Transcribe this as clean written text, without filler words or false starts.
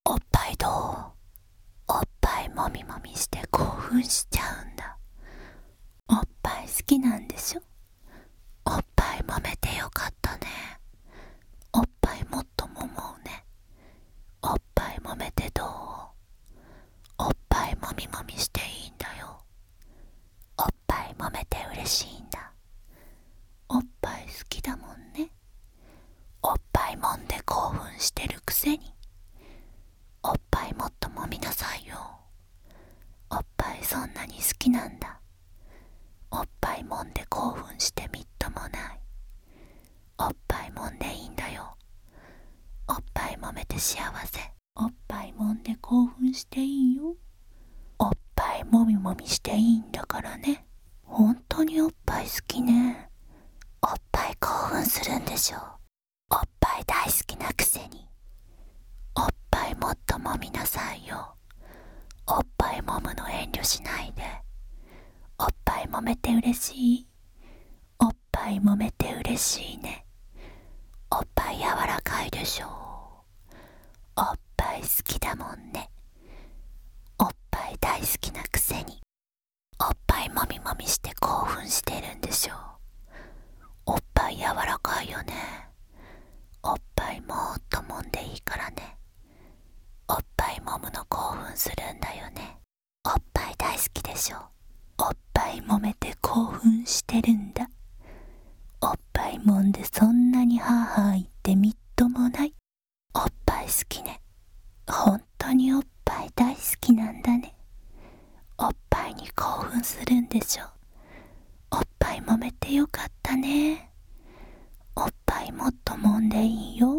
おっぱいどう？おっぱいもみもみして興奮しちゃうんだ。おっぱい好きなんでしょ？おっぱい揉めてよかったね。おっぱいもっと揉もうね。おっぱい揉めてどう？おっぱいもみもみしていいんだよ。おっぱい揉めて嬉しいんだ。おっぱい好きだもんね。おっぱい揉んで興奮してるくせに。おっぱいもっと揉みなさいよ。おっぱいそんなに好きなんだ。おっぱい揉んで興奮してみっともない。おっぱい揉んでいいんだよ。おっぱい揉めて幸せ。おっぱい揉んで興奮していいよ。おっぱいもみもみしていいんだからね。本当におっぱい好きね。おっぱい興奮するんでしょ。おっぱい大好きなくせに。おっぱいもっと揉みなさいよ。おっぱい揉むの遠慮しないで。おっぱい揉めて嬉しい？おっぱい揉めて嬉しいね。おっぱい柔らかいでしょ。おっぱい好きだもんね。おっぱい大好きなくせに。おっぱいもみもみして興奮してるんでしょ。おっぱい柔らかいよね。おっぱいもっと揉んでいいからね。おっぱい揉むの興奮するんだよね。おっぱい大好きでしょ。おっぱい揉めて興奮してるんだ。おっぱい揉んでそんなにハーハー言ってみっともない。おっぱい好きね。本当におっぱい大好きなんだね。おっぱいに興奮するんでしょ。おっぱい揉めてよかったね。おっぱいもっと揉んでいいよ。